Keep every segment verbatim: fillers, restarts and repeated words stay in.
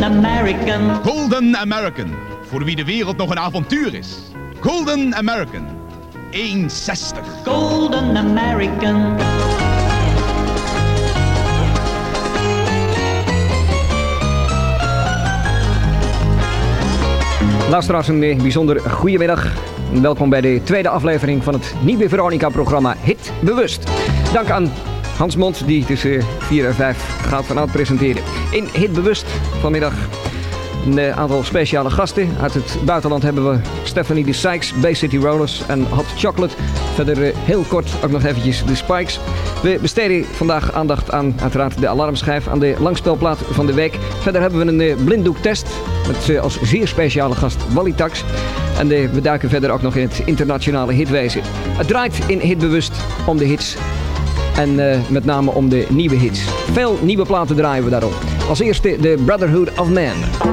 Golden American. Golden American. Voor wie de wereld nog een avontuur is. Golden American. één zestig. Golden American. Luisteraars, een bijzonder goedemiddag. Welkom bij de tweede aflevering van het nieuwe Veronica-programma Hit Bewust. Dank aan Hans Mond, die tussen vier en vijf gaat vanuit presenteren. In Hit Bewust vanmiddag een aantal speciale gasten. Uit het buitenland hebben we Stephanie de Sykes, Bay City Rollers en Hot Chocolate. Verder heel kort ook nog eventjes de Spikes. We besteden vandaag aandacht aan uiteraard de alarmschijf, aan de langspelplaat van de week. Verder hebben we een blinddoektest met als zeer speciale gast Wally Tax. En de, we duiken verder ook nog in het internationale hitwezen. Het draait in Hitbewust om de hits. En uh, met name om de nieuwe hits. Veel nieuwe platen draaien we daarom. Als eerste de Brotherhood of Man.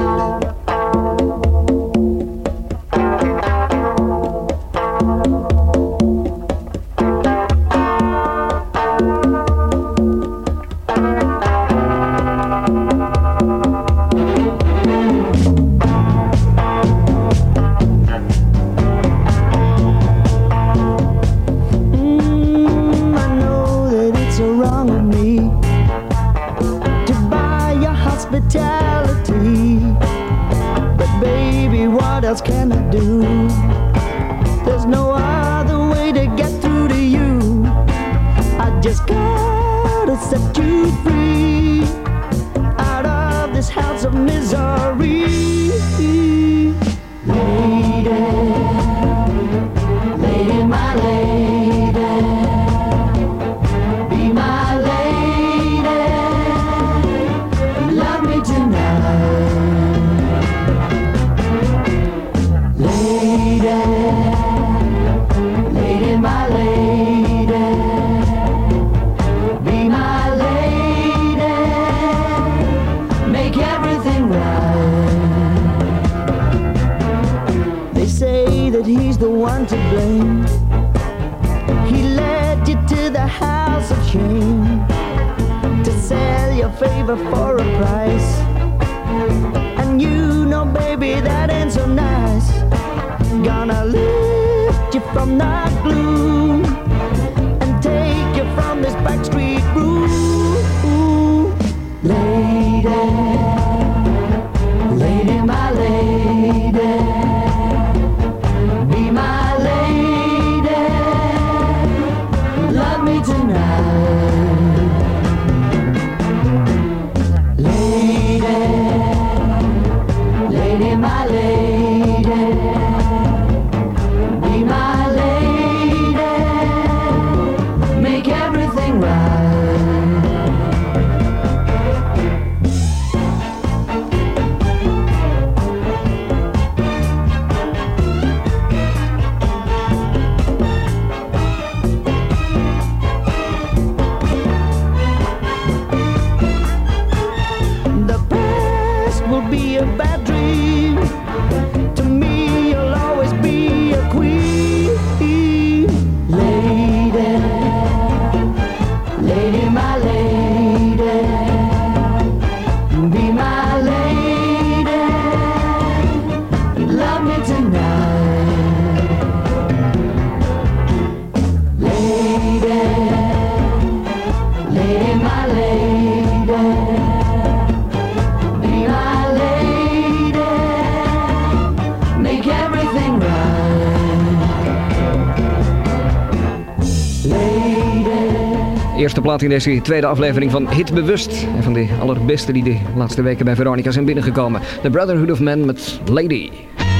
Eerste plaat in deze tweede aflevering van Hit Bewust. En van de allerbeste die de laatste weken bij Veronica zijn binnengekomen. The Brotherhood of Man met Lady.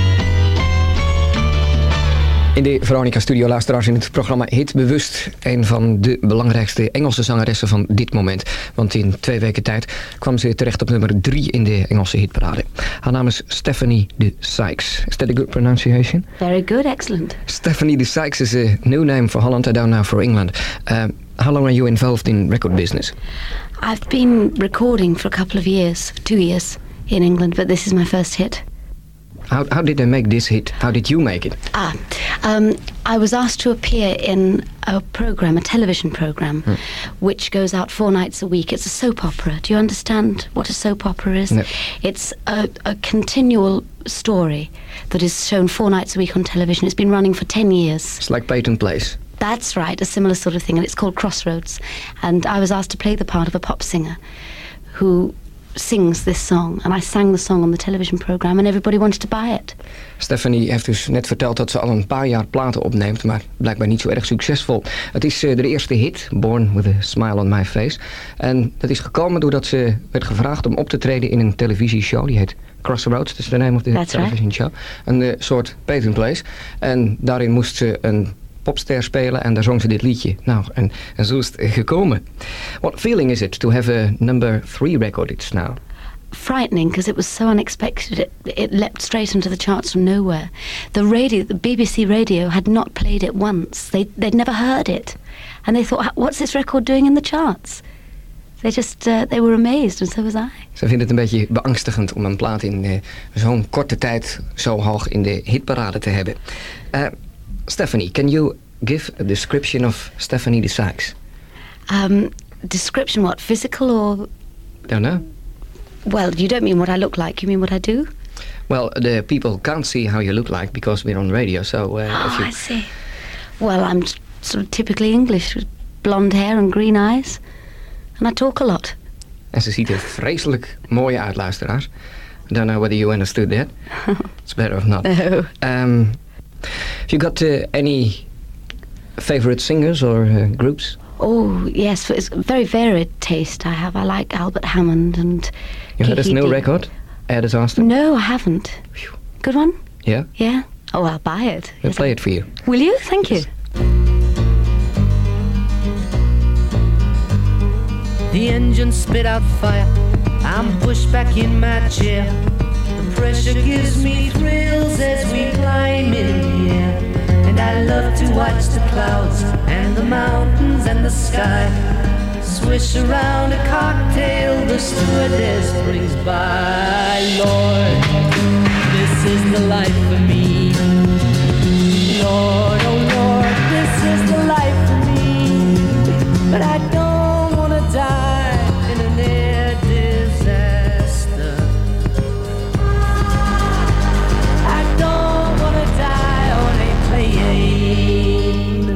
In de Veronica Studio luisteraars in het programma Hit Bewust. Een van de belangrijkste Engelse zangeressen van dit moment. Want in twee weken tijd kwam ze terecht op nummer drie in de Engelse hitparade. Haar naam is Stephanie de Sykes. Is that a good pronunciation? Very good, excellent. Stephanie de Sykes is a new name for Holland and now for England. Uh, how long are you involved in record business? I've been recording for a couple of years, two years in England, but this is my first hit. How how did they make this hit? How did you make it? Ah, um, I was asked to appear in a program, a television program, hmm. which goes out four nights a week. It's a soap opera. Do you understand what a soap opera is? No. It's a, a continual story that is shown four nights a week on television. It's been running for ten years. It's like Peyton Place. That's right, a similar sort of thing, and it's called Crossroads. And I was asked to play the part of a pop singer who sings this song. And I sang the song on the television program and everybody wanted to buy it. Stephanie heeft dus net verteld dat ze al een paar jaar platen opneemt, maar blijkbaar niet zo erg succesvol. Het is uh, de eerste hit, Born with a Smile on My Face. En dat is gekomen doordat ze werd gevraagd om op te treden in een televisieshow. Die heet Crossroads, dat is de name of the That's television right. show. Een uh, soort Peyton Place. En daarin moest ze een popster spelen en daar zong ze dit liedje. Nou, en, en zo is het gekomen. What feeling is it to have a number three record it's now? Frightening, because it was so unexpected. It, it leapt straight into the charts from nowhere. The radio, the B B C radio had not played it once. They, they'd never heard it. And they thought, what's this record doing in the charts? They just, uh, they were amazed, and so was I. Ze vinden het een beetje beangstigend om een plaat in uh, zo'n korte tijd zo hoog in de hitparade te hebben. Uh, Stephanie, can you give a description of Stephanie de Sykes? Um, description what? Physical or... Don't know. Well, you don't mean what I look like, you mean what I do? Well, the people can't see how you look like because we're on radio, so... Uh, Oh, if you... I see. Well, I'm sort of typically English, with blonde hair and green eyes. And I talk a lot. En ze ziet er vreselijk mooi uit, luisteraars. I don't know whether you understood that. It's better if not. No. Um, have you got uh, any favorite singers or uh, groups? Oh, yes, it's a very varied taste I have. I like Albert Hammond and... You heard his Kiki new Dee. record, Air Disaster? No, I haven't. Good one? Yeah? Yeah? Oh, I'll buy it. We'll Yes, play I- it for you. Will you? Thank you. The engine spit out fire. I'm pushed back in my chair. The pressure gives me thrills as we climb in the air. And I love to watch the clouds and the mountains and the sky swish around a cocktail the stewardess brings by. Lord, this is the life for me. Lord, oh Lord, this is the life for me. But I don't want to die in an air disaster. I don't want to die on a plane.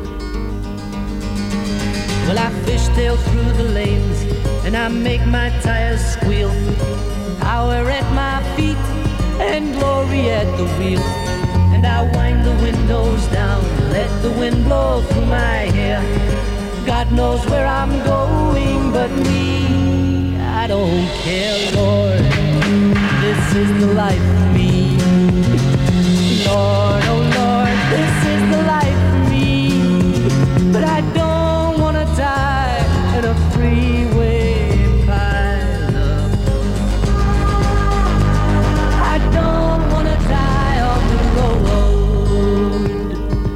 Well, I fishtail through the lanes and I make my tires squeal. Power at my feet and glory at the wheel. And I wind the windows down, let the wind blow through my hair. God knows where I'm going, but me, I don't care, Lord. This is the life for me. Lord, oh Lord, this is the life for me. But I don't want to die in a freeway pileup. I don't want to die on the road.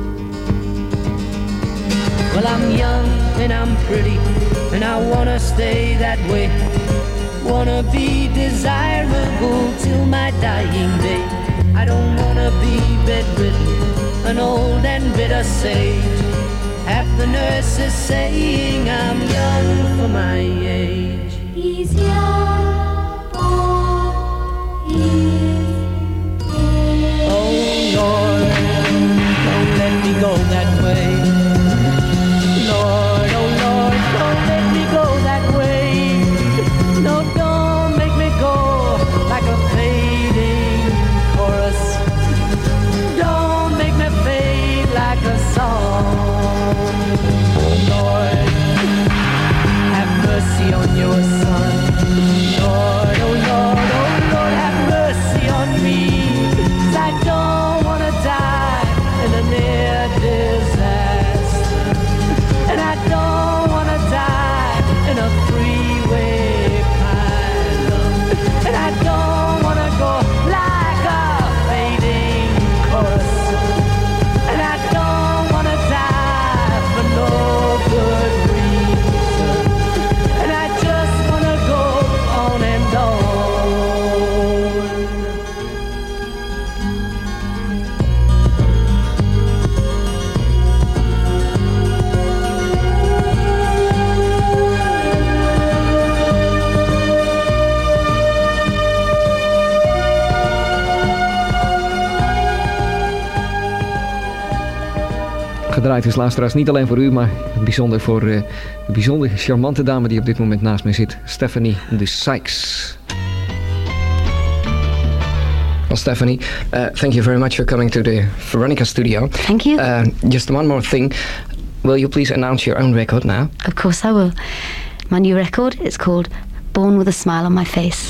Well, I'm young and I'm pretty, and I wanna stay that way. Wanna be desirable till my dying day. I don't wanna be bedridden, an old and bitter sage. Half the nurses saying I'm young for my age. He's young, boy, he's dead. Oh Lord, don't let me go that way. Lord, oh Lord, don't let me go that way. No, don't make me go like a fading chorus. Don't make me fade like a song. Lord, have mercy on your son. Lord, gedraaid is, luisteraars. Niet alleen voor u, maar bijzonder voor uh, de bijzonder charmante dame die op dit moment naast mij zit. Stephanie de Sykes. Well, Stephanie, uh, thank you very much for coming to the Veronica studio. Thank you. Uh, just one more thing. Will you please announce your own record now? Of course I will. My new record is called Born with a Smile on My Face.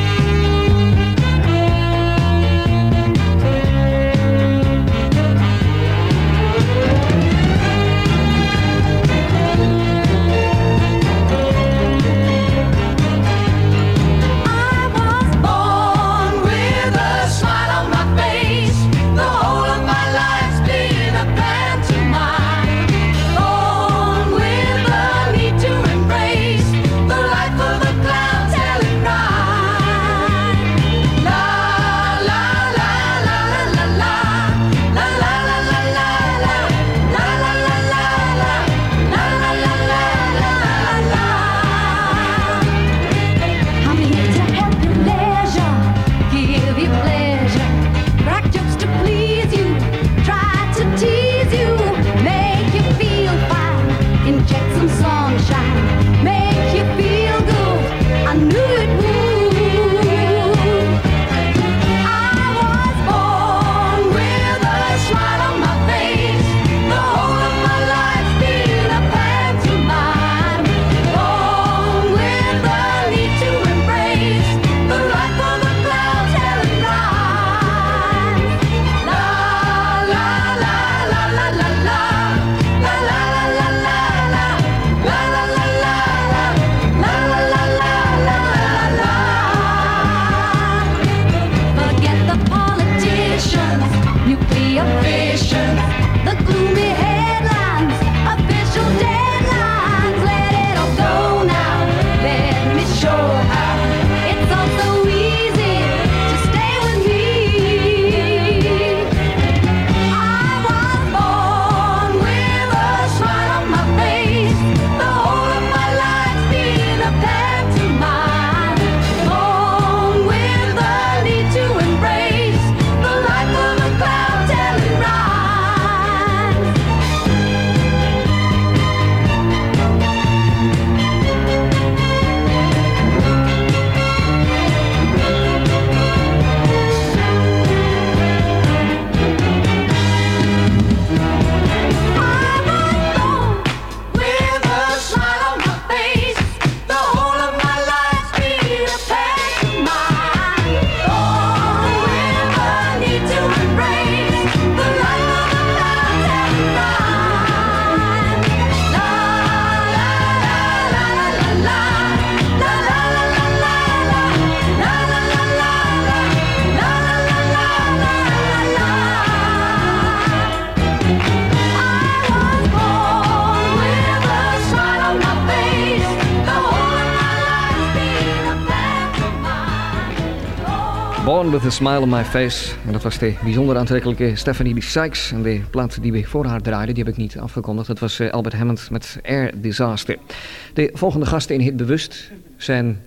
Born with a Smile on My Face. En dat was de bijzonder aantrekkelijke Stephanie de Sykes. En de plaat die we voor haar draaiden, die heb ik niet afgekondigd. Dat was Albert Hammond met Air Disaster. De volgende gasten in Hit Bewust zijn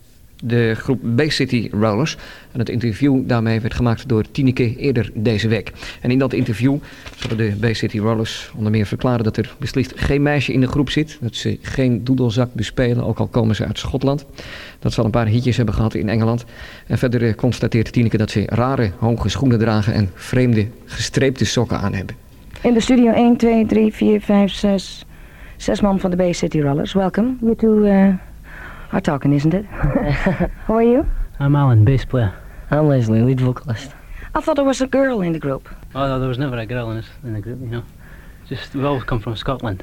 de groep Bay City Rollers. En het interview daarmee werd gemaakt door Tineke eerder deze week. En in dat interview zullen de Bay City Rollers onder meer verklaren dat er beslist geen meisje in de groep zit. Dat ze geen doedelzak bespelen, ook al komen ze uit Schotland. Dat ze al een paar hitjes hebben gehad in Engeland. En verder eh, constateert Tineke dat ze rare hoge schoenen dragen en vreemde gestreepte sokken aan hebben. In de studio één, twee, drie, vier, vijf, zes. Zes man van de Bay City Rollers. Welcome. You two uh, are talking, isn't it? How are you? I'm Alan, bass player. I'm Leslie, lead vocalist. I thought there was a girl in the group. Oh, no, there was never a girl in, this, in the group, you know. Just, we all come from Scotland.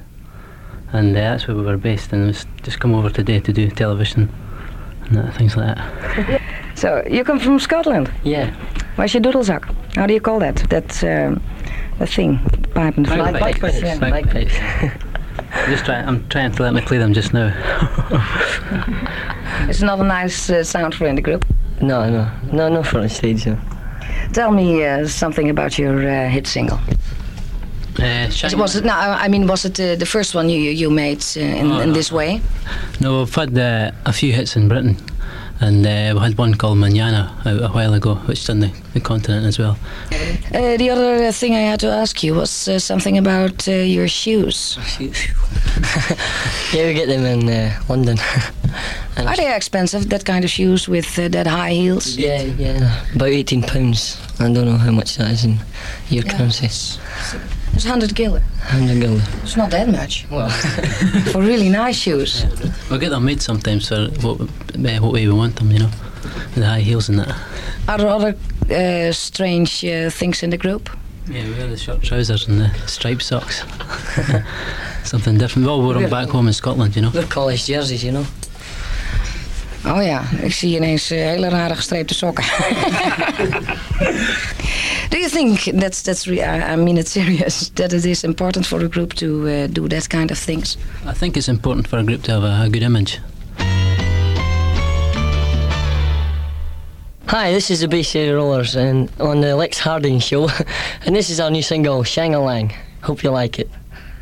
And uh, that's where we were based, and we just come over today to do television and uh, things like that. So, you come from Scotland? Yeah. Where's your doodlezak? How do you call that? That, um, that thing, pipe and flute. Bagpipes. Yeah, bagpipes. Just try, I'm trying to let me play them just now. It's not a nice uh, sound for in the group. No, no, no, not for on stage. No. Tell me uh, something about your uh, hit single. Uh, was it? No, I mean, was it uh, the first one you you made uh, in, oh, in no. this way? No, we've had uh, a few hits in Britain. And uh, we had one called Manana out a while ago, which done the, the continent as well. Uh, the other thing I had to ask you was uh, something about uh, your shoes. Yeah, we get them in uh, London. And Are they expensive, that kind of shoes with uh, that high heels? Yeah, yeah, about eighteen pounds. I don't know how much that is in your Yeah. currency. It's one hundred gilder. one hundred gilder. It's not that much. Well, For really nice shoes. We'll get them made sometimes for what, uh, what way we want them, you know, with the high heels and that. Are there other uh, strange uh, things in the group? Yeah, we wear the short trousers and the striped socks. Something different. We all wore them back home in Scotland, you know. they're college jerseys, you know. Oh ja, ik zie ineens uh, hele rare gestreepte sokken. Do you think that's that's re- I I mean it serious that it is important for a group to uh, do that kind of things? I think it's important for a group to have a, a good image. Hi, this is the Bay City Rollers and on the Lex Harding show, and this is our new single, Shang-a-Lang. Hope you like it.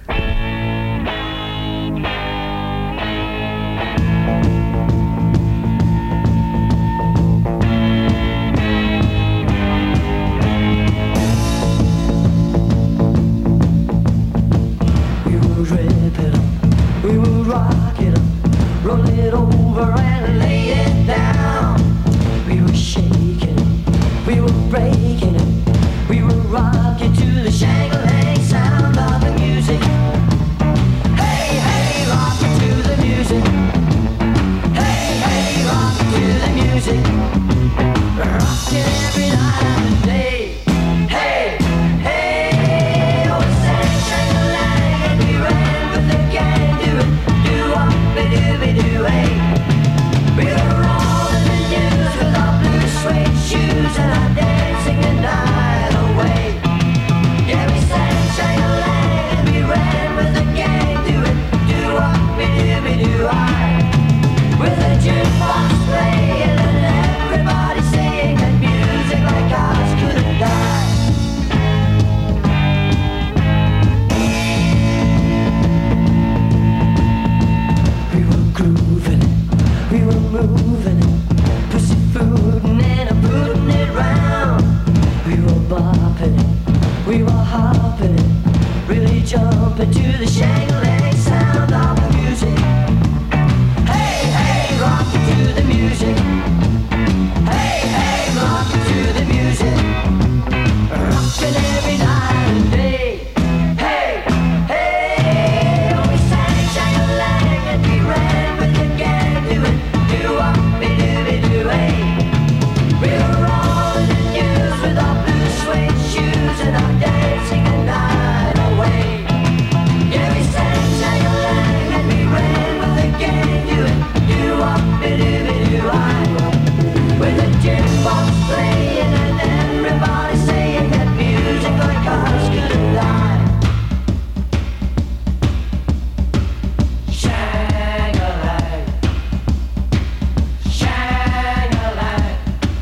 We will rip it up, we will rock it up, roll it over and lay it down. We will shake it, we will break it, we will rock it to the shang-a-lang sound of the music. Hey, hey, rock it to the music. Hey, hey, rock it to the music. Rock it every night and day. Hey, hey, oh, we sang shang-a-lang and we ran with the gang. Do it, do-wop-a-doo-be-doo, hey. We were all in the news with our blue suede shoes and our dancing the night away. Yeah, we sang shang-a-lang and we ran with the gang. Do it, do-wop-a-doo-be-doo, aye. With a jukebox playing and everybody singing and music like ours couldn't die. We were grooving it, we were moving it, pussyfooting and a booting it round. We were bopping it, we were hopping it, really jumping to the shang-a-lang sound of the music. Hey, hey, rock it to the music. Hey, hey, rock it to the music. Rockin' every night and day. Hey, hey, oh, we sang shang-a-lang and we ran with the gang. Do it, do-wop-a-doo-be-doo, hey. We were all in the news with our blue suede shoes and our dancing the night away. Yeah, we sang shang-a-lang and we ran with the gang. Do it, do-wop-a-doo-be-doo, aye. With the jukebox playing and everybody saying that music like ours couldn't die. Shang-a-lang, shang-a-lang,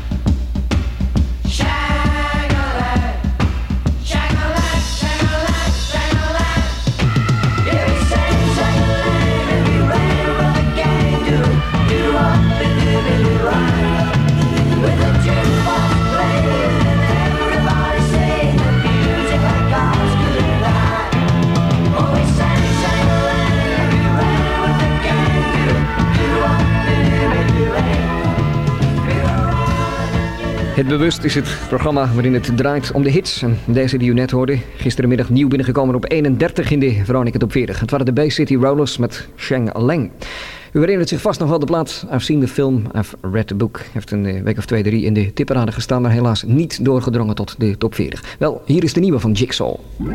shang-a-lang, shang-a-lang, shang-a-lang, shang-a-lang. Yeah, we sang shang-a-lang and we ran with the gang. Do it, do-wop-a-doo-be-doo, aye. With the jukebox playing and everybody saying that music like ours couldn't die. Oh, we sang shang-a-lang and we ran with the gang. Do it, do-wop-a-doo-be-doo, hey. We were all in the news. Het Bewust is het programma waarin het draait om de hits. En deze die u net hoorde, gisterenmiddag nieuw binnengekomen op eenendertig in de Veronica Top veertig. Het waren de Bay City Rollers met Shang-a-Lang. U herinnert zich vast nog wel de plaat I've seen the film, I've read the book. Heeft een eh, week of twee, drie in de tipparade gestaan, maar helaas niet doorgedrongen tot de top veertig. Wel, hier is de nieuwe van Jigsaw.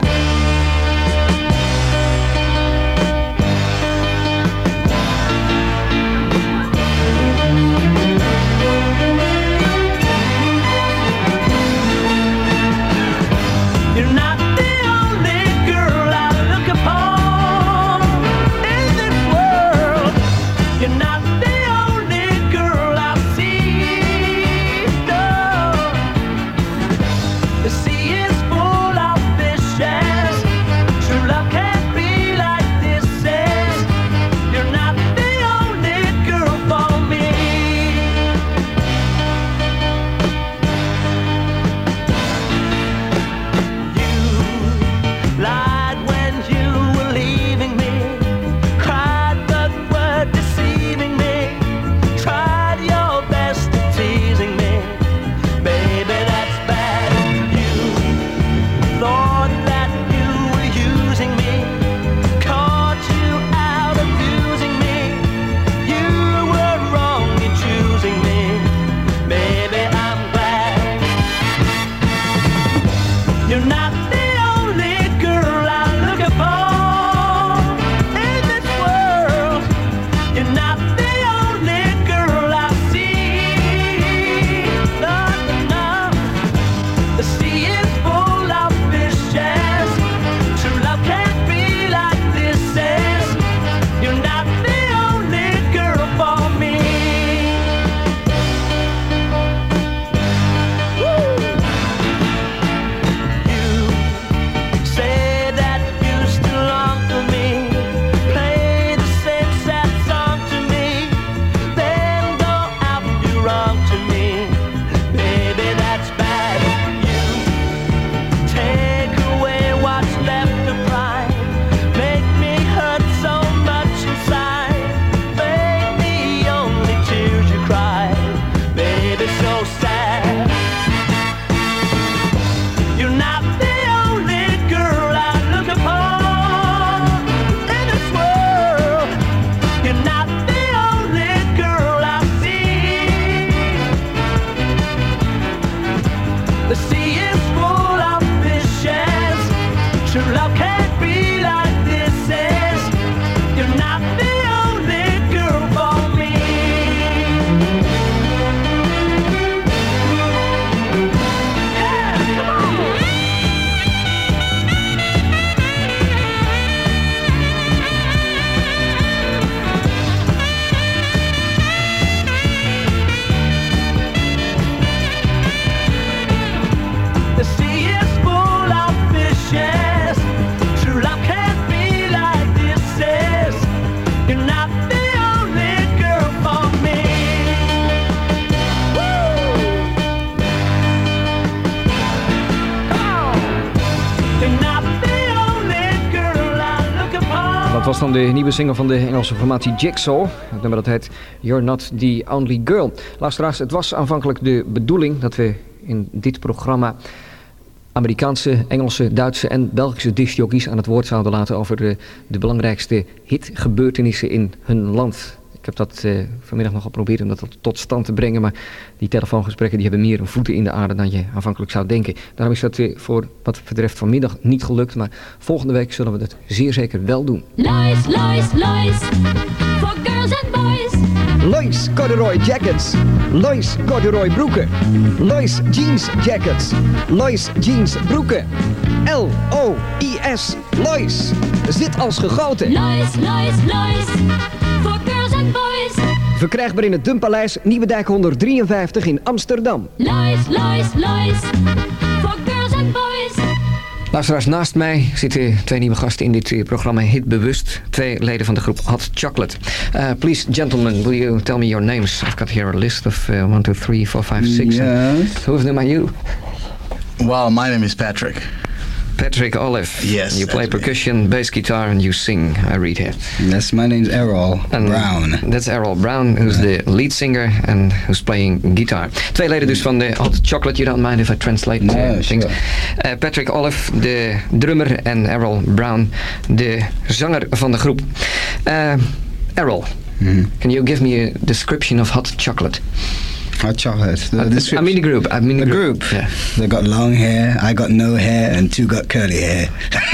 You're not the only girl I look upon in this world. You're not the only girl I see. No, the sea is full of fishes. You're not the only girl for me. Woo! Come on. You're not the only girl I'm looking for. Dat was dan de nieuwe single van de Engelse formatie Jigsaw. Het nummer dat heet You're Not The Only Girl. Luisteraars, het was aanvankelijk de bedoeling dat we in dit programma Amerikaanse, Engelse, Duitse en Belgische discjockeys aan het woord zouden laten over de, de belangrijkste hitgebeurtenissen in hun land. Ik heb dat uh, vanmiddag nog geprobeerd om dat tot, tot stand te brengen, maar die telefoongesprekken die hebben meer voeten in de aarde dan je aanvankelijk zou denken. Daarom is dat uh, voor wat betreft vanmiddag niet gelukt, maar volgende week zullen we dat zeer zeker wel doen. Lois, Lois, Lois, for girls and boys. Lois corduroy jackets, Lois corduroy broeken, Lois jeans jackets, Lois jeans broeken. L O I S, Lois, zit als gegoten. Lois, Lois, Lois, for girls and boys. Verkrijgbaar in het Dumpaleis, Nieuwedijk honderddrieënvijftig in Amsterdam. Lois, Lois, Lois, for girls and boys. Luisteraars, naast mij zitten twee nieuwe gasten in dit uh, programma Hit Bewust. Twee leden van de groep Hot Chocolate. Uh, please, gentlemen, will you tell me your names? I've got here a list of uh, one, two, three, four, five, six. Yes. Who of them are you? Well, my name is Patrick. Patrick Olive. Yes. You play percussion, me. bass guitar, and you sing, I read here. Yes, my name's Errol and Brown. That's Errol Brown, who's yeah. the lead singer and who's playing guitar. Twee leden dus van de Hot Chocolate. You don't mind if I translate no, uh, sure. things? Uh, Patrick Olive, de drummer, en Errol Brown, de zanger van de groep. Uh, Errol, mm-hmm. Can you give me a description of Hot Chocolate? Hot Chocolate. The, uh, the I mean the group. I mean the, the group. group. Yeah. They got long hair. I got no hair, and two got curly hair.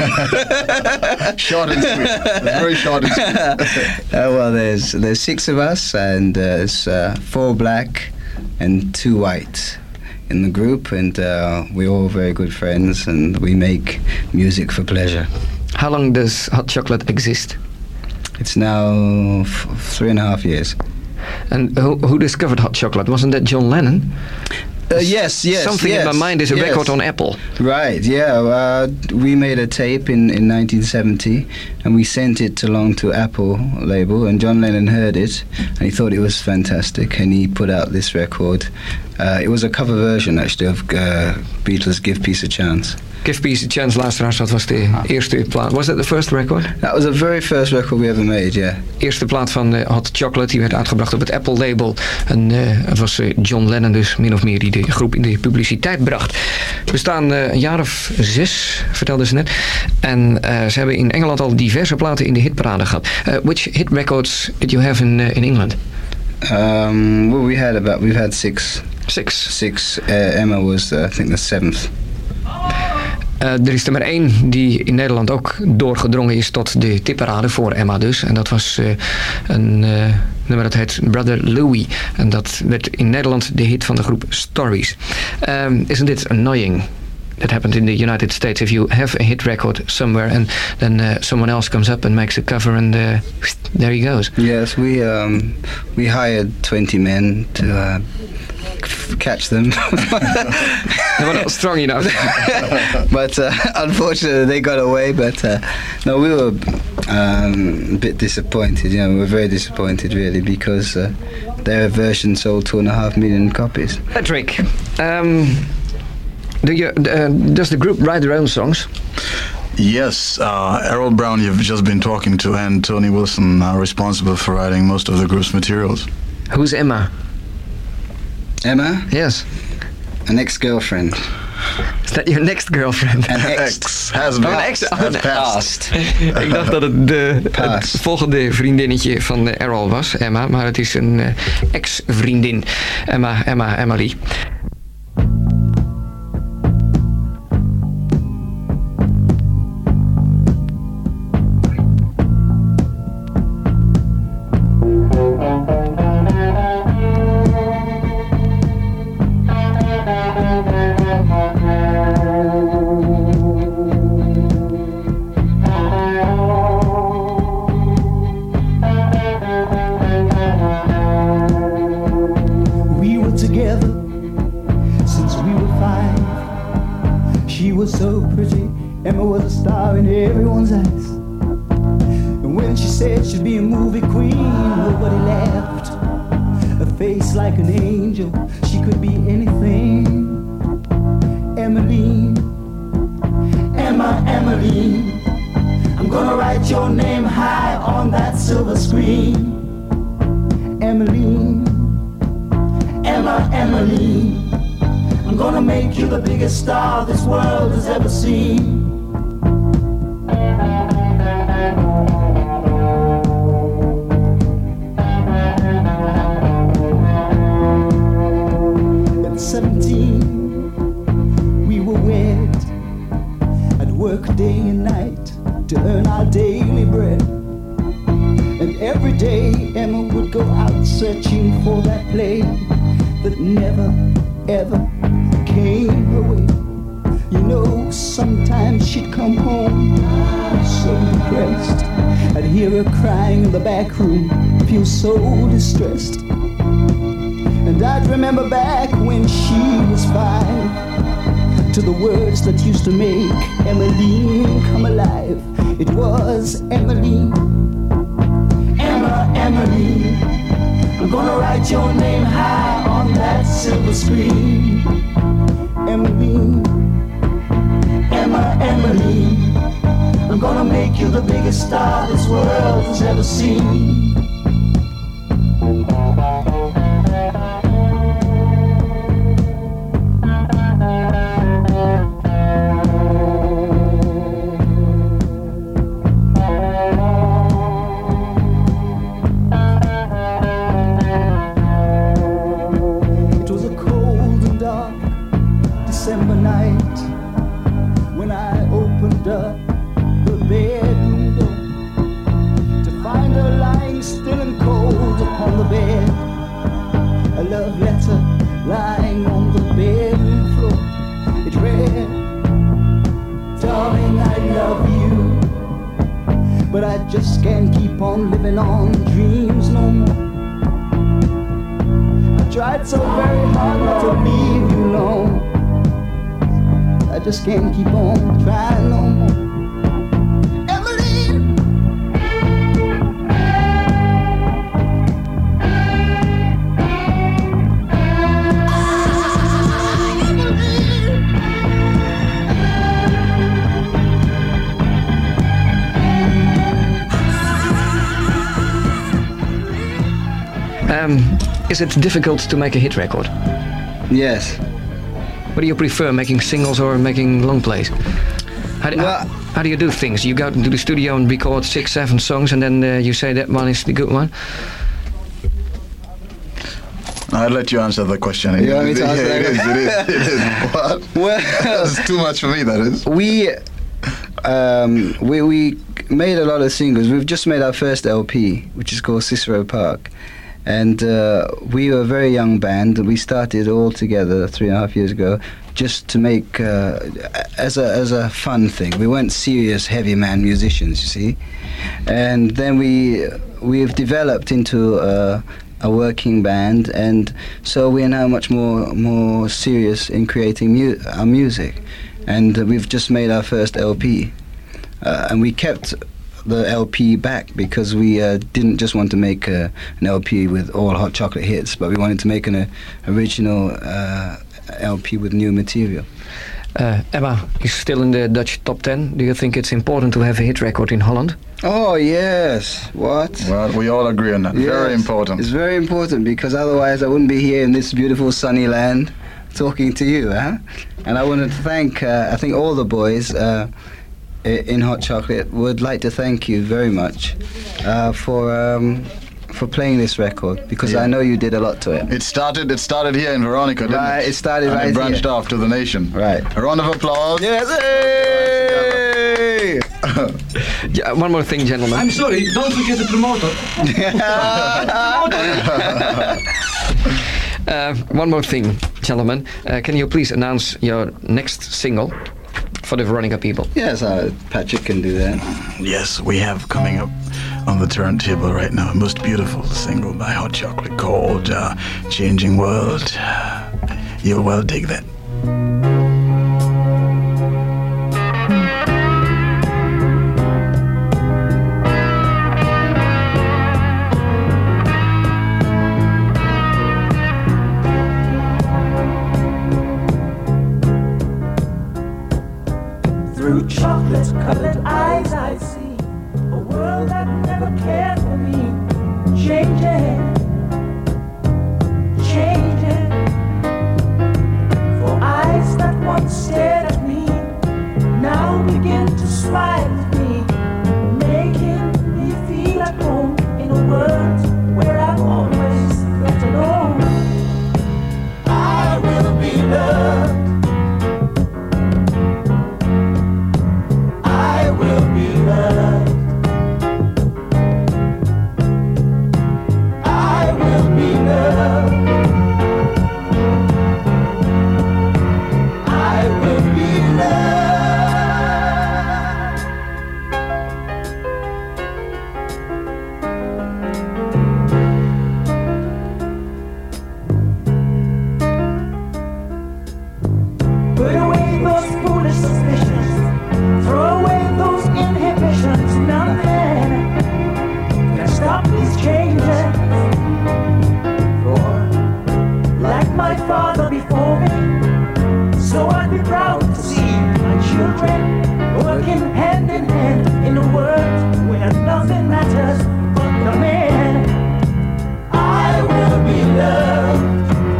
Short and sweet. Very short and sweet. uh, well, there's there's six of us, and uh, there's uh, four black and two white in the group, and uh, we're all very good friends, and we make music for pleasure. How long does Hot Chocolate exist? It's now f- three and a half years. And who, who discovered Hot Chocolate? Wasn't that John Lennon? Uh, yes, yes. Something yes, in my mind is a yes. record on Apple. Right, yeah. Uh, we made a tape in, in nineteen seventy, and we sent it along to Apple label, and John Lennon heard it, and he thought it was fantastic, and he put out this record. Uh, it was a cover version, actually, of uh, Beatles' Give Peace a Chance. Give Peace a Chance, luisteraars, dat was de eerste plaat. Was that the first record? That was the very first record we ever made, yeah. Eerste plaat van uh, Hot Chocolate, die werd uitgebracht op het Apple label. En uh, het was uh, John Lennon dus min of meer die de groep in de publiciteit bracht. We staan uh, een jaar of zes, vertelden ze net. En uh, ze hebben in Engeland al diverse platen in de hitparade gehad. Uh, which hit records did you have in, uh, in England? Um, well, we had about, we've had six. Six? Six. Uh, Emma was, uh, I think, the seventh. Uh, er is er maar één die in Nederland ook doorgedrongen is tot de tipparade voor Emma dus. En dat was uh, een uh, nummer dat heet Brother Louie. En dat werd in Nederland de hit van de groep Stories. Um, isn't it annoying? That happened in the United States. If you have a hit record somewhere and then uh, someone else comes up and makes a cover and uh, there he goes. Yes, we um, we hired twenty men to uh, f- catch them. They were not strong enough. But uh, unfortunately they got away. But uh, no, we were um, a bit disappointed. You know, we were very disappointed really because uh, their version sold two and a half million copies. Patrick, um, do you, uh, does the group write their own songs? Yes, uh, Errol Brown you've just been talking to and Tony Wilson are responsible for writing most of the group's materials. Who's Emma? Emma? Yes. An ex-girlfriend. Is that your next girlfriend? An ex. Has been. Oh, an ex. Has Oh, passed. Ik dacht dat het, de, het volgende vriendinnetje van Errol was, Emma, maar het is een uh, ex-vriendin. Emma, Emma, Emily. Emma was a star in everyone's eyes. And when she said she'd be a movie queen. Nobody laughed. A face like an angel. She could be anything. Emmeline, Emma, Emmeline. I'm gonna write your name high on that silver screen. Emmeline, Emma, Emmeline. I'm gonna make you the biggest star this world has ever seen. At seventeen, we were wed. I'd work day and night to earn our daily bread. And every day Emma would go out searching for that play that never, ever came her way. You know, sometimes she'd come home so depressed. I'd hear her crying in the back room, feel so distressed. And I'd remember back when she was five, to the words that used to make Emmeline come alive. It was Emmeline, Emma, Emmeline. I'm gonna write your name high on that silver screen. Emmeline, Emma, Emmeline. I'm gonna make you the biggest star this world has ever seen. December night when I opened up the bedroom door to find her lying still and cold upon the bed. A love letter lying on the bedroom floor. It read, "Darling, I love you, but I just can't keep on living on dreams no more. I tried so very hard not to leave you alone. I just can't keep on trying no more." Emmeline, Um, is it difficult to make a hit record? Yes. What do you prefer, making singles or making long plays? How do, Well- how, how do you do things? You go to the studio and record six, seven songs, and then uh, you say that one is the good one? I'll let you answer the question. You want me to answer Yeah, that it is, it is, it is. What? Well, That's too much for me, that is. we, um, we we made a lot of singles. We've just made our first L P, which is called Cicero Park. And uh, we were a very young band. We started all together three and a half years ago, just to make uh, as a as a fun thing. We weren't serious heavy man musicians, you see. And then we we've developed into a, a working band, and so we are now much more more serious in creating mu- our music. And uh, we've just made our first L P, uh, and we kept the L P back because we uh, didn't just want to make uh, an L P with all Hot Chocolate hits, but we wanted to make an uh, original uh, L P with new material. Uh, Emma is still in the Dutch top ten. Do you think it's important to have a hit record in Holland? Oh yes, what? Well, we all agree on that. Very Yes, important. It's very important because otherwise I wouldn't be here in this beautiful sunny land talking to you, huh? And I want to thank, uh, I think all the boys uh, i- in Hot Chocolate would like to thank you very much uh, for um, for playing this record, because Yeah. I know you did a lot to it. It started. It started here in Veronica, didn't Right, it? it started and right it branched here. off to the nation. Right. A round of applause. Yes, hey! Yeah, one more thing, gentlemen. I'm sorry, don't forget the promoter. Uh, one more thing, gentlemen. Uh, can you please announce your next single for the Veronica people? Yes, uh, Patrick can do that. Yes, we have coming up on the turntable right now a most beautiful single by Hot Chocolate called uh, Changing World. You'll well dig that. changing, changing. For eyes that once stared at me now begin to smile at me, making me feel at home in a world where I've always felt alone. I will be loved. I will be loved. I will be loved. I will be loved. Put away those foolish suspicions. Throw away those inhibitions. Nothing can stop these changes. For, like my father before me, so I'd be proud to see my children working hand in hand in a world where nothing matters but the man. I will be loved.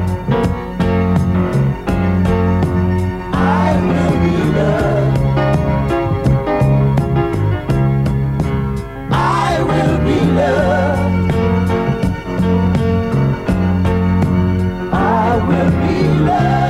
I will be loved. I will be loved. I will be loved.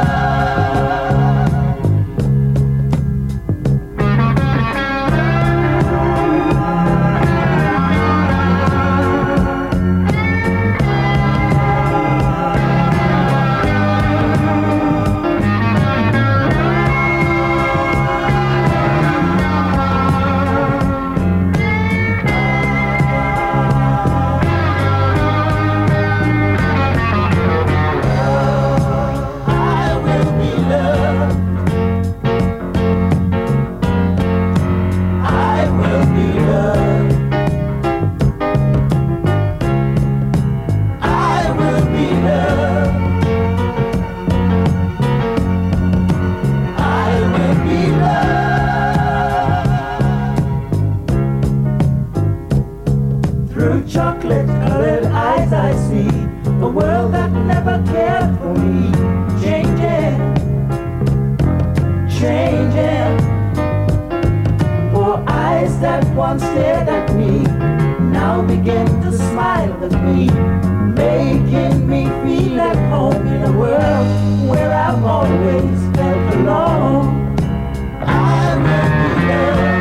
Through chocolate-colored eyes I see a world that never cared for me. Changing, changing. For eyes that once stared at me now begin to smile at me, making me feel at home in a world where I've always felt alone. I will be loved.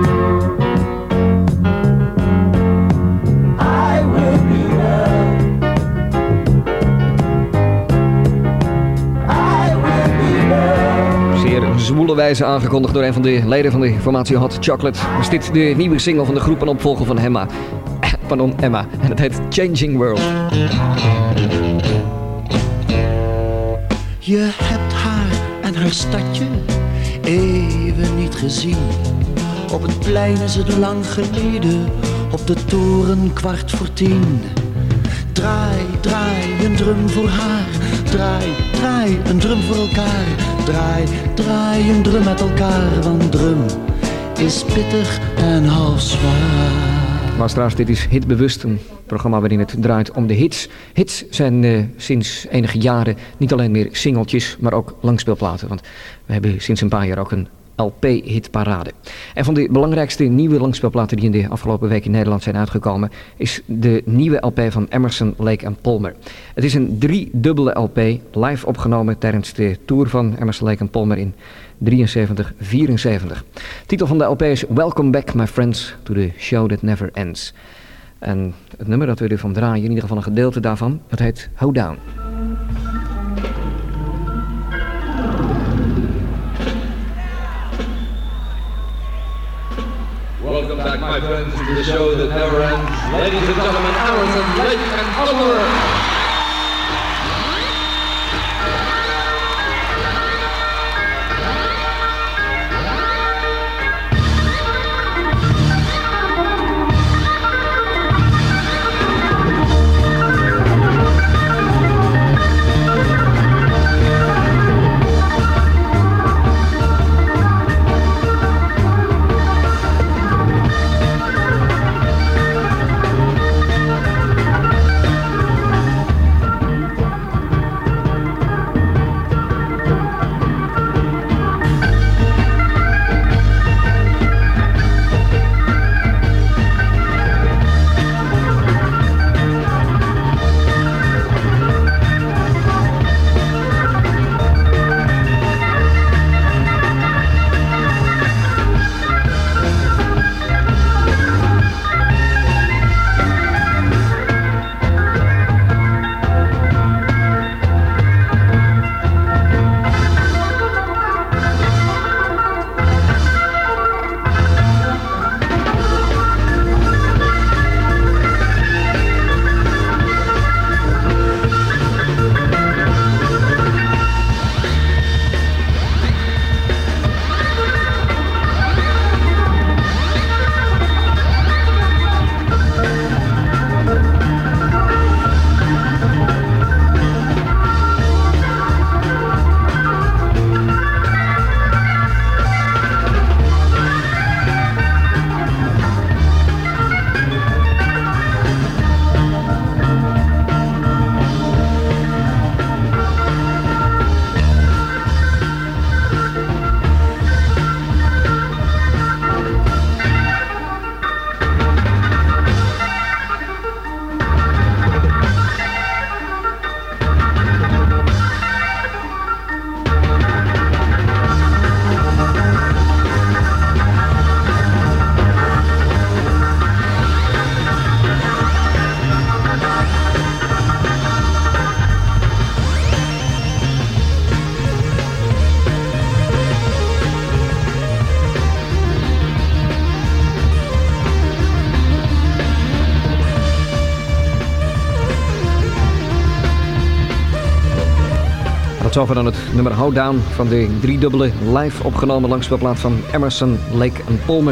Zwoele wijze aangekondigd door een van de leden van de formatie Hot Chocolate. Was dit de nieuwe single van de groep en opvolger van Emma. Pardon, Emma. En het heet Changing World. Je hebt haar en haar stadje even niet gezien. Op het plein is het lang geleden, op de toren kwart voor tien. Draai, draai, een drum voor haar. Draai, draai, een drum voor elkaar. Draai, draai, een drum met elkaar. Want drum is pittig en half zwaar. Luisteraars, dit is Hitbewust, een programma waarin het draait om de hits. Hits zijn uh, sinds enige jaren niet alleen meer singeltjes, maar ook langspeelplaten. Want we hebben sinds een paar jaar ook een L P-hitparade. En van de belangrijkste nieuwe langspeelplaten die in de afgelopen week in Nederland zijn uitgekomen, is de nieuwe L P van Emerson, Lake and Palmer. Het is een driedubbele L P, live opgenomen tijdens de tour van Emerson, Lake and Palmer in drieënzeventig vierenzeventig. De titel van de L P is Welcome Back My Friends to the Show That Never Ends. En het nummer dat we ervan draaien, in ieder geval een gedeelte daarvan, dat heet Hold Down. Welcome back, my friends, to the show that never ends. Ladies and gentlemen, Emerson, Lake and Palmer. zover dan het nummer Hold Down van de driedubbele live opgenomen langspeelplaat van Emerson, Lake en Palmer.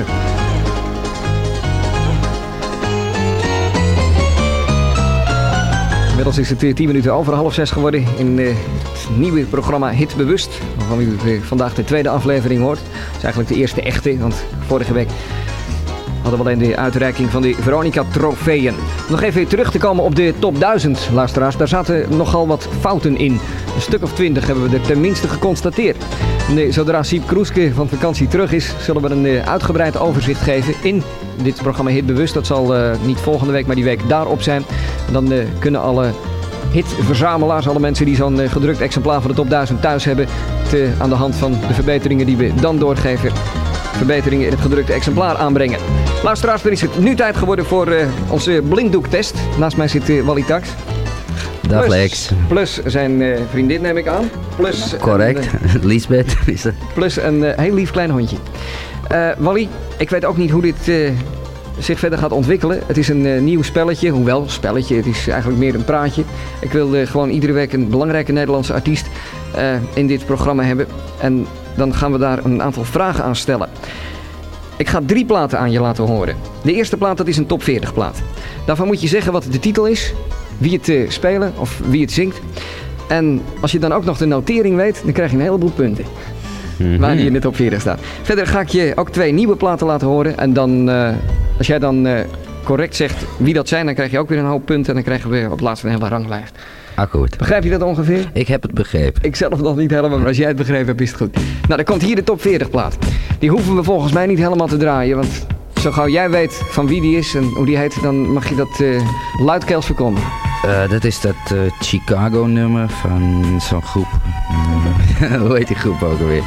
Inmiddels is het tien minuten over half zes geworden in uh, het nieuwe programma Hit Bewust, waarvan u uh, vandaag de tweede aflevering hoort. Dat is eigenlijk de eerste echte, want vorige week hadden we alleen de uitreiking van de Veronica trofeeën. Nog even terug te komen op de top duizend, luisteraars. Daar zaten nogal wat fouten in. Een stuk of twintig hebben we er tenminste geconstateerd. Nee, zodra Siep Kroeske van vakantie terug is, zullen we een uh, uitgebreid overzicht geven in dit programma Hit Bewust. Dat zal uh, niet volgende week, maar die week daarop zijn. En dan uh, kunnen alle hitverzamelaars, alle mensen die zo'n uh, gedrukt exemplaar van de top duizend thuis hebben, te, aan de hand van de verbeteringen die we dan doorgeven, verbeteringen in het gedrukte exemplaar aanbrengen. Luisteraars, er is het nu tijd geworden voor uh, onze blinddoektest. Naast mij zit uh, Wally Tax. Dag plus, Lex. Plus zijn uh, vriendin, neem ik aan. Plus Correct, een, uh, Lisbeth is het. Plus een uh, heel lief klein hondje. Uh, Wally, ik weet ook niet hoe dit uh, zich verder gaat ontwikkelen. Het is een uh, nieuw spelletje, hoewel spelletje, het is eigenlijk meer een praatje. Ik wil uh, gewoon iedere week een belangrijke Nederlandse artiest uh, in dit programma hebben. En dan gaan we daar een aantal vragen aan stellen. Ik ga drie platen aan je laten horen. De eerste plaat, dat is een top veertig plaat. Daarvan moet je zeggen wat de titel is, wie het uh, spelen of wie het zingt. En als je dan ook nog de notering weet, dan krijg je een heleboel punten. Mm-hmm. Waar die in de top veertig staat. Verder ga ik je ook twee nieuwe platen laten horen. En dan, uh, als jij dan uh, correct zegt wie dat zijn, dan krijg je ook weer een hoop punten. En dan krijgen we op laatst een hele ranglijst. Akkoord. Begrijp je dat ongeveer? Ik heb het begrepen. Ik zelf nog niet helemaal, maar als jij het begrepen hebt, is het goed. Nou, dan komt hier de top veertig plaat. Die hoeven we volgens mij niet helemaal te draaien, want zo gauw jij weet van wie die is en hoe die heet, dan mag je dat uh, luidkeels verkondigen. Uh, dat is dat uh, Chicago nummer van zo'n groep. Uh, hoe heet die groep ook alweer?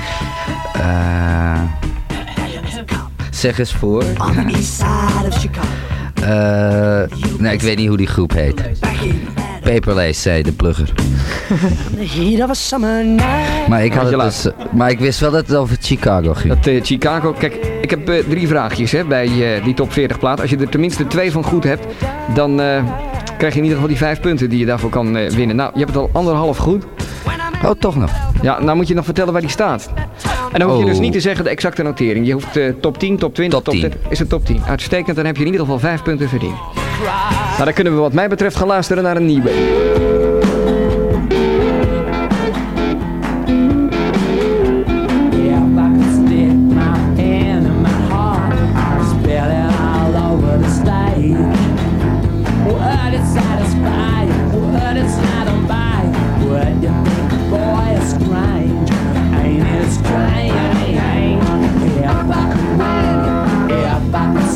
Uh, zeg eens voor. Uh, nee, ik weet niet hoe die groep heet. Paperlace, zei de plugger. Maar ik, had het dus, maar ik wist wel dat het over Chicago ging. Dat uh, Chicago, kijk, ik heb uh, drie vraagjes hè, bij uh, die top veertig plaat. Als je er tenminste twee van goed hebt, dan uh, krijg je in ieder geval die vijf punten die je daarvoor kan uh, winnen. Nou, je hebt het al anderhalf goed. Oh, toch nog? Ja, nou moet je nog vertellen waar die staat. En dan hoef je oh. dus niet te zeggen de exacte notering. Je hoeft uh, top tien, top twintig, top, top tien. Is het top tien. Uitstekend, dan heb je in ieder geval vijf punten verdiend. Nou, dan kunnen we wat mij betreft gaan luisteren naar een nieuwe.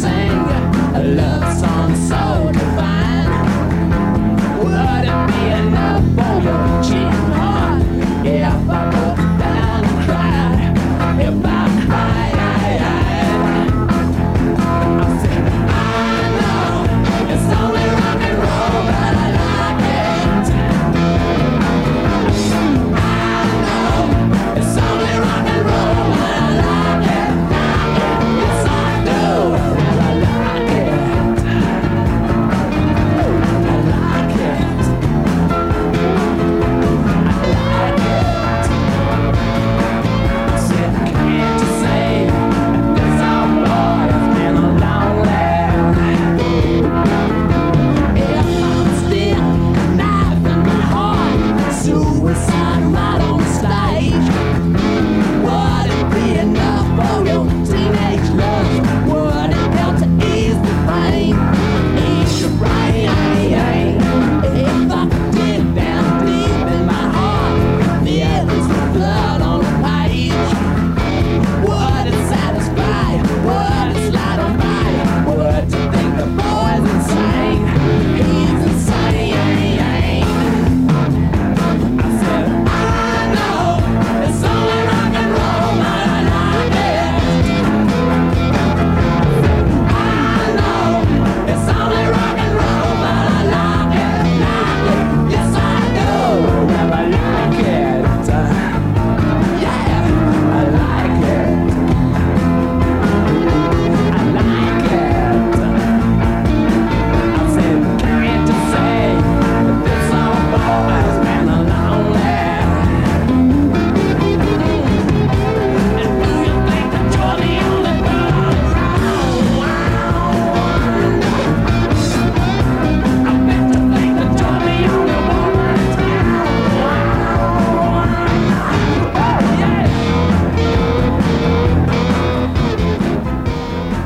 Love song so divine. Would it be enough?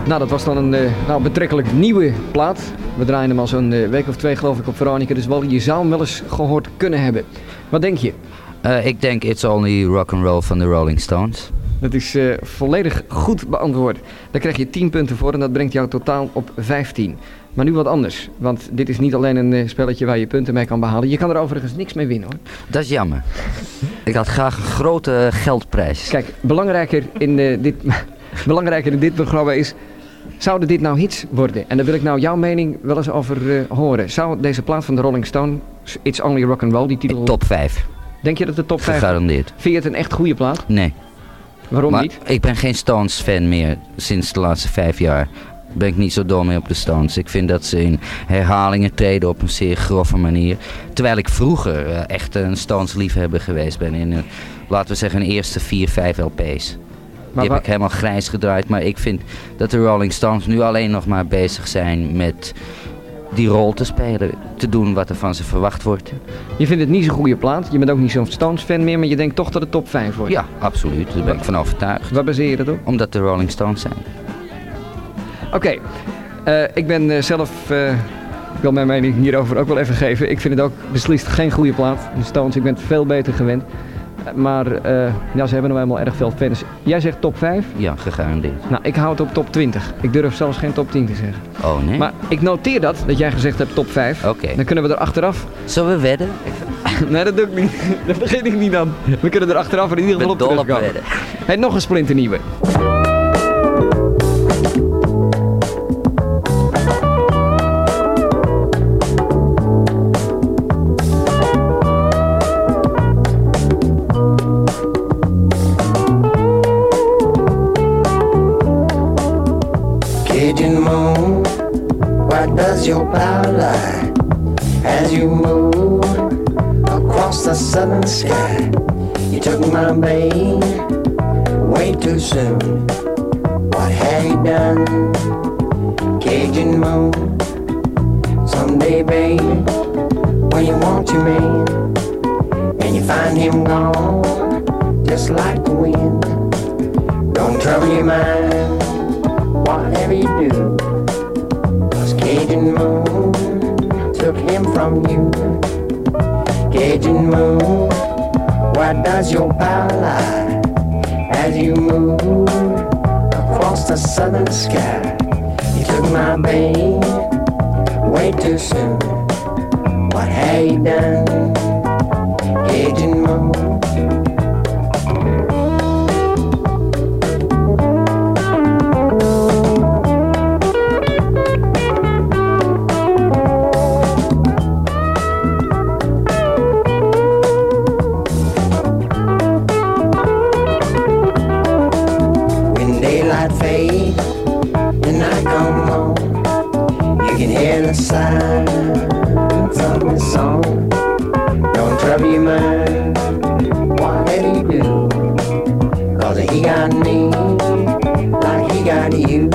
Nou, dat was dan een uh, nou, betrekkelijk nieuwe plaat. We draaien hem al zo'n uh, week of twee geloof ik op Veronica. Dus Wally, je zou hem wel eens gehoord kunnen hebben. Wat denk je? Uh, ik denk It's Only Rock'n'Roll van de Rolling Stones. Dat is uh, volledig goed beantwoord. Daar krijg je tien punten voor en dat brengt jou totaal op vijftien. Maar nu wat anders, want dit is niet alleen een uh, spelletje waar je punten mee kan behalen. Je kan er overigens niks mee winnen hoor. Dat is jammer. Ik had graag een grote geldprijs. Kijk, belangrijker in, uh, dit, belangrijker in dit programma is... Zouden dit nou hits worden? En daar wil ik nou jouw mening wel eens over uh, horen. Zou deze plaat van de Rolling Stones, It's Only Rock'n'Roll, die titel... Top vijf. Denk je dat de top vijf... Gegarandeerd. Vind je het een echt goede plaat? Nee. Waarom maar niet? Ik ben geen Stones fan meer sinds de laatste vijf jaar. Ben ik niet zo dol mee op de Stones. Ik vind dat ze in herhalingen treden op een zeer grove manier. Terwijl ik vroeger uh, echt een Stones liefhebber geweest ben in, uh, laten we zeggen, een eerste vier, vijf L P's. Die heb ik helemaal grijs gedraaid, maar ik vind dat de Rolling Stones nu alleen nog maar bezig zijn met die rol te spelen, te doen wat er van ze verwacht wordt. Je vindt het niet zo'n goede plaat, je bent ook niet zo'n Stones fan meer, maar je denkt toch dat het top vijf wordt? Ja, absoluut, daar ben ik van overtuigd. Waar baseer je dat op? Omdat de Rolling Stones zijn. Oké, okay. uh, ik ben uh, zelf, uh, ik wil mijn mening hierover ook wel even geven. Ik vind het ook beslist geen goede plaat, de Stones, ik ben het veel beter gewend. Maar uh, ja, ze hebben nou helemaal erg veel fans. Jij zegt top vijf? Ja, gegarandeerd. Nou, ik hou het op top twintig. Ik durf zelfs geen top tien te zeggen. Oh nee? Maar ik noteer dat, dat jij gezegd hebt top vijf. Oké. Okay. Dan kunnen we er achteraf... Zullen we wedden? Nee, dat doe ik niet. Dat begin ik niet aan. We kunnen er achteraf in ieder geval op terugkomen. Hey, nog een splinternieuwe. Does your power lie as you move across the southern sky? You took my babe way too soon. What have you done, Cajun moon? Someday, babe, when you want your man and you find him gone, just like the wind. Don't trouble your mind, whatever you do. Cajun moon took him from you. Cajun moon, where does your power lie as you move across the southern sky? You took my babe way too soon. What have you done, Cajun moon? Silence of the song. Don't trouble your mind, whatever you do, cause he got me like he got you.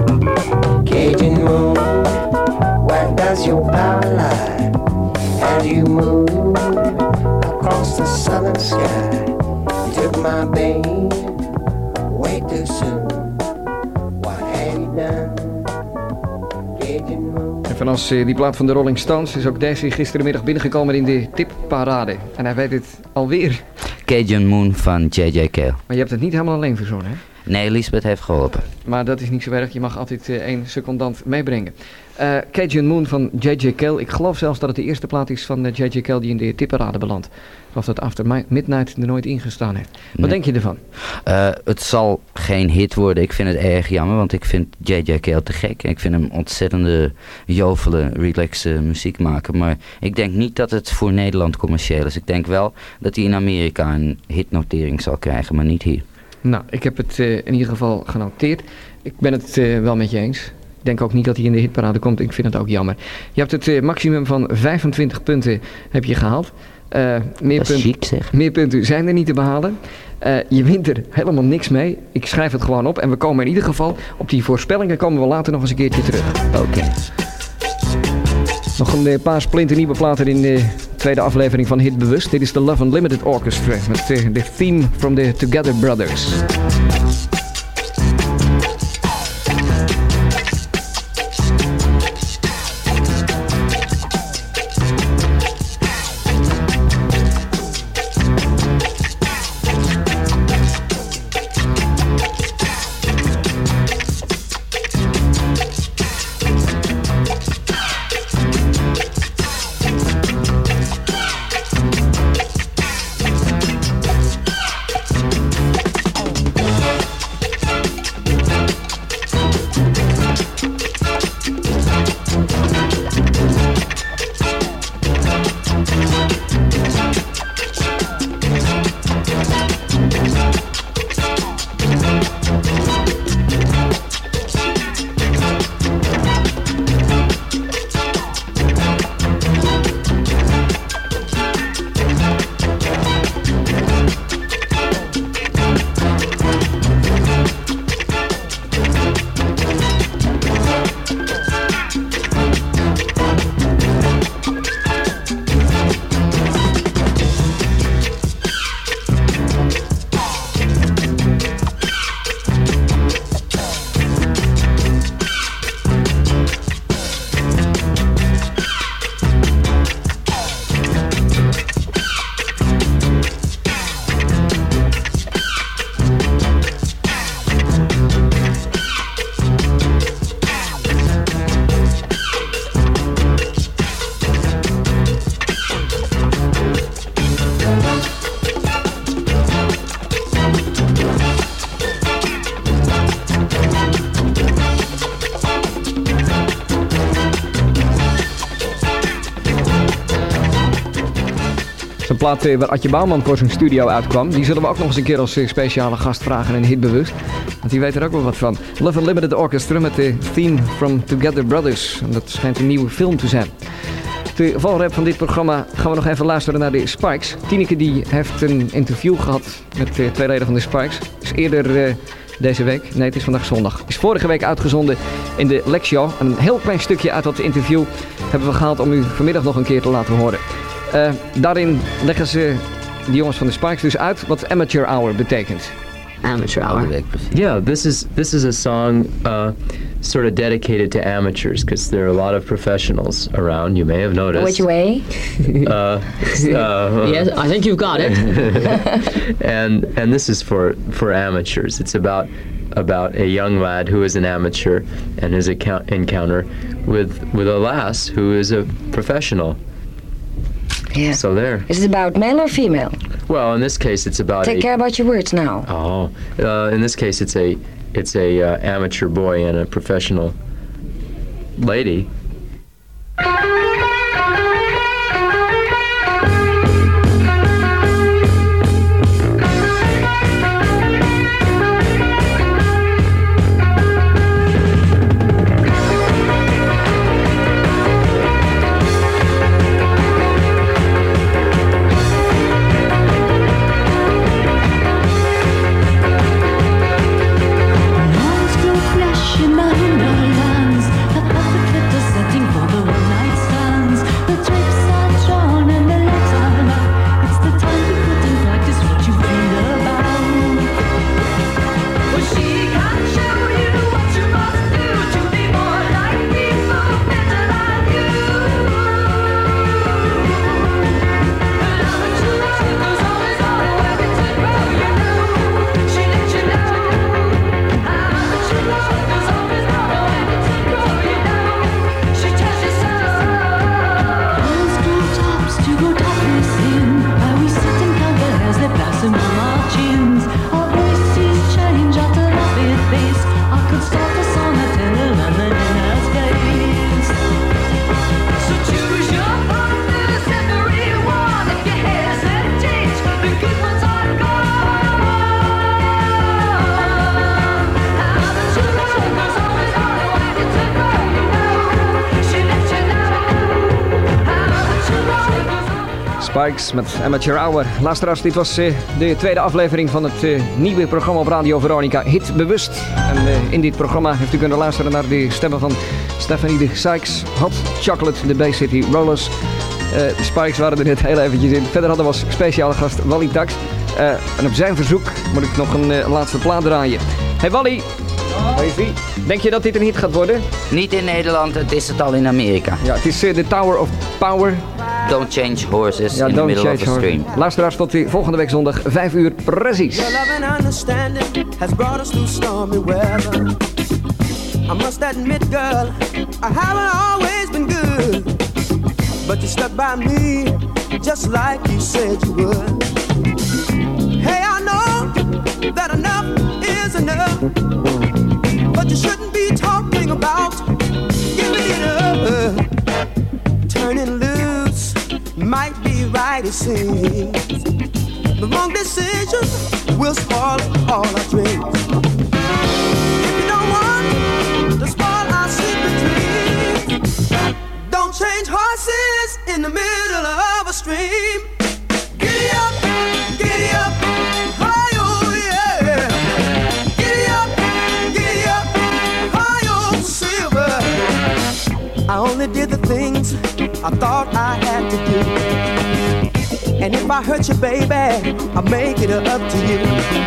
Cajun moon, where does your power lie as you move across the southern sky? You took my babe way too soon. What have you done, Cajun moon? Van als uh, die plaat van de Rolling Stones is ook deze gisterenmiddag binnengekomen in de tipparade. En hij weet het alweer. Cajun Moon van J J Cale. Maar je hebt het niet helemaal alleen verzonnen, hè? Nee, Lisbeth heeft geholpen. Maar dat is niet zo erg. Je mag altijd uh, één secondant meebrengen. Uh, Cajun Moon van J J Cale. Ik geloof zelfs dat het de eerste plaat is van uh, J J Cale die in de tipparade belandt. Ik geloof dat After Midnight er nooit ingestaan heeft. Wat nee. denk je ervan? Uh, het zal geen hit worden. Ik vind het erg jammer, want ik vind J J Cale te gek. Ik vind hem ontzettende jovele, relaxe muziek maken. Maar ik denk niet dat het voor Nederland commercieel is. Ik denk wel dat hij in Amerika een hitnotering zal krijgen, maar niet hier. Nou, ik heb het uh, in ieder geval genoteerd. Ik ben het uh, wel met je eens. Ik denk ook niet dat hij in de hitparade komt. Ik vind het ook jammer. Je hebt het uh, maximum van vijfentwintig punten heb je gehaald. Uh, meer, punt, chic, zeg. meer punten zijn er niet te behalen. Uh, je wint er helemaal niks mee. Ik schrijf het gewoon op. En we komen in ieder geval op die voorspellingen komen we later nog eens een keertje terug. Oké. Okay. Nog een paar splinternieuwe platen in de tweede aflevering van Hit Bewust. Dit is de Love Unlimited Orchestra met de uh, theme from the Together Brothers. Een plaat uh, waar Adje Bouwman voor zijn studio uitkwam. Die zullen we ook nog eens een keer als uh, speciale gast vragen in Hitbewust. Want die weet er ook wel wat van. Love Unlimited Orchestra met de theme from Together Brothers. En dat schijnt een nieuwe film te zijn. De valrep van dit programma gaan we nog even luisteren naar de Spikes. Tineke die heeft een interview gehad met uh, twee leden van de Spikes. Is eerder uh, deze week, nee het is vandaag zondag, is vorige week uitgezonden in de Lex Show. En een heel klein stukje uit dat interview hebben we gehaald om u vanmiddag nog een keer te laten horen. Uh, daarin leggen ze, de jongens van de Spikes, dus uit wat Amateur Hour betekent. Amateur hour. Yeah, this is this is a song uh, sort of dedicated to amateurs because there are a lot of professionals around. You may have noticed. Which way? Uh, uh, yes, I think you've got it. and and this is for for amateurs. It's about about a young lad who is an amateur and his account, encounter with with a lass who is a professional. Yeah. So there. Is it about male or female? Well, in this case, it's about. Take a, care about your words now. Oh, uh, in this case, it's a it's a uh, amateur boy and a professional lady. Spikes met Amateur Hour. Luisteraars, dit was uh, de tweede aflevering van het uh, nieuwe programma op Radio Veronica, Hitbewust. En uh, in dit programma heeft u kunnen luisteren naar de stemmen van Stephanie de Sykes, Hot Chocolate, de Bay City Rollers. Uh, de Spikes waren er net heel eventjes in. Verder hadden we als speciale gast Wally Tax. Uh, en op zijn verzoek moet ik nog een uh, laatste plaat draaien. Hey Wally, Hey, denk je dat dit een hit gaat worden? Niet in Nederland, het is het al in Amerika. Ja, het is uh, The Tower of Power. Don't change horses ja, in the middle of the stream. Luisteraars, tot die volgende week zondag, vijf uur precies. Your love and understanding has brought us through stormy weather. I must admit, girl, I haven't always been good, but you stuck by me just like you said you would. Hey, I know that enough is enough, but you shouldn't be talking about giving it up. Turning loose might be right, it seems. The wrong decision will spoil all our dreams. If you don't want to spoil our secret dreams, don't change horses in the middle of a stream. Giddy up, giddy up, hi-oh, yeah. Giddy up, giddy up, hi-oh, silver. I only did the things I thought I had to do. And if I hurt you, baby, I'll make it up to you.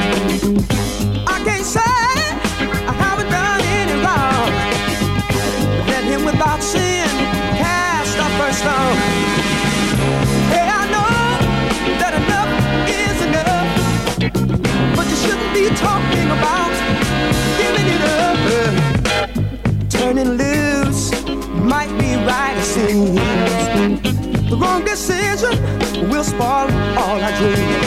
I can't say I haven't done any wrong. Let him without sin cast our first stone. Hey, I know that enough is enough, but you shouldn't be talking about giving it up. Turning loose might be right, it seems. The wrong decision will spoil all our dreams.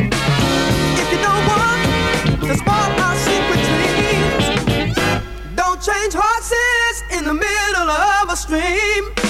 If you don't want to spoil our secret dreams, don't change horses in the middle of a stream.